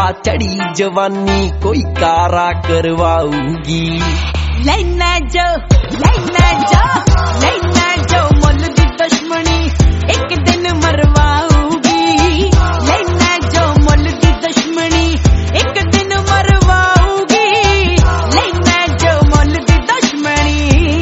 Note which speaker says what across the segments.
Speaker 1: चढ़ी जवानी कोई कारा करवाऊगी।
Speaker 2: लेना जो मुल दी दुश्मनी एक दिन मरवाऊगी। लेना जो मुल दी दुश्मनी एक दिन मरवाऊगी। लेना जो मुल दी दुश्मनी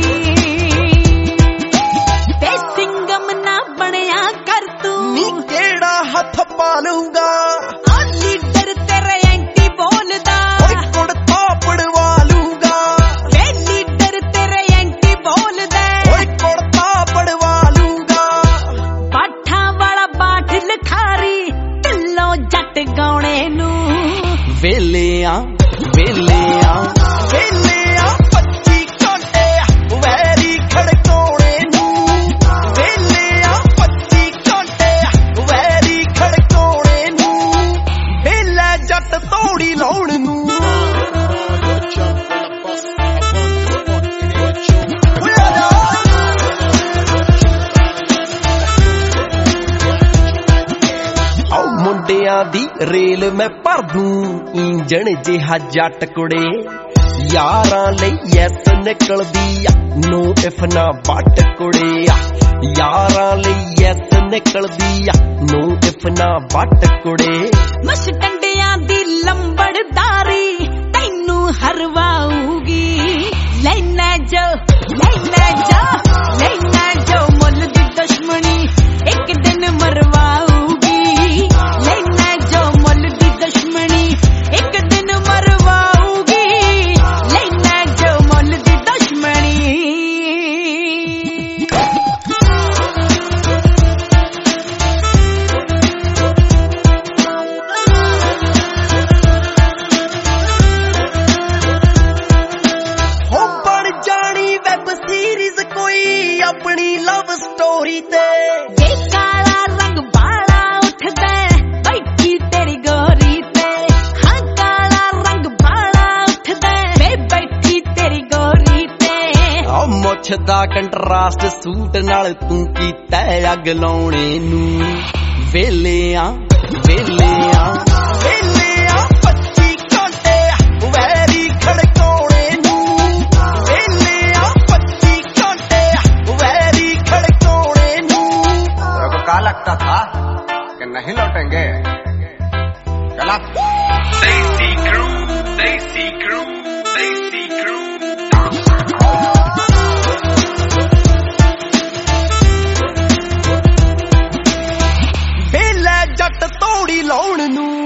Speaker 2: ते सिंगम ना बनया कर तू
Speaker 1: नी केड़ा हथ पालूंगा
Speaker 2: लीडर तेरे एंटी बोलदा
Speaker 1: कुड़ता पड़वा लूंगा।
Speaker 2: वे लीडर तेरे एंटी बोलदा
Speaker 1: कुड़ता पड़वा लूंगा।
Speaker 2: बाठा वाला बाठ लखारी ढिल्लो जट गाउणे नू
Speaker 1: वेले आ 25 घंटे वैरी खड़काउने नू। वेले आ 25 घंटे वैरी खड़काउने नू। वेले जट तोड़ी लाउण नू। मुंडियां दी रेल मैं भर दूं इंजन जिहा जट कुड़े। यारां लई यस निकलदी नो इफ ना बट कुड़े। यारां लई यस निकलदी नो इफ ना बट कुड़े।
Speaker 2: मश डंडियां दी लंबड़दारी तैनू हरवाऊगी। लेना जो मुल दी दुश्मनी एक दिन मरवाऊगी। लेना जो मुल दी दुश्मनी एक दिन मरवाऊगी। लेना जो मुल दी दुश्मनी
Speaker 1: हो बन जानी वेब सीरीज कोई अपनी लव स्टोरी ते।
Speaker 2: ये काला रंग बाला उठदा बैठी तेरी गोरी ते। हाँ काला रंग बाला उठदा वे बैठी तेरी गोरी ते।
Speaker 1: आ मुੱਛ ਦਾ ਕੰਟਰਾਸਟ ਸੂਟ ਨਾਲ ਤੂੰ ਕੀਤਾ ਅੱਗ ਲਾਉਣੇ ਨੂੰ। ਵੇਲੇ ਆ 25 ਘੰਟੇ ਵੈਰੀ ਖੜਕਾਉਣੇ ਨੂੰ। ਵੇਲੇ ਆ 25 ਘੰਟੇ ਵੈਰੀ खड़काउने नू।
Speaker 3: तेरे को क्या लगता था कि नहीं लौटेंगे? चला
Speaker 4: Daisy Crew.
Speaker 1: वेले जट तोड़ी लाउण नू।